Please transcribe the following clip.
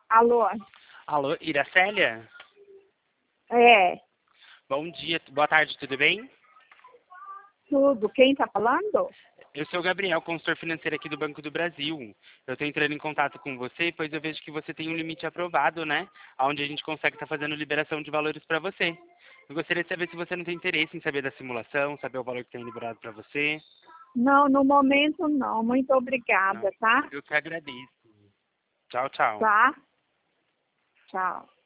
Alô? Alô, Iracélia? É, Bom dia, boa tarde, tudo bem? tudo. Quem tá falando? Eu sou o Gabriel, consultor financeiro aqui do Banco do Brasil. Eu estou entrando em contato com você, pois eu vejo que você tem um limite aprovado, né? Onde a gente consegue estar fazendo liberação de valores para você. Eu gostaria de saber se você não tem interesse em saber da simulação, saber o valor que tem liberado para você. Não, no momento não. Muito Não, obrigada, tá? eu que agradeço. Tchau, tchau. Tá? Tchau.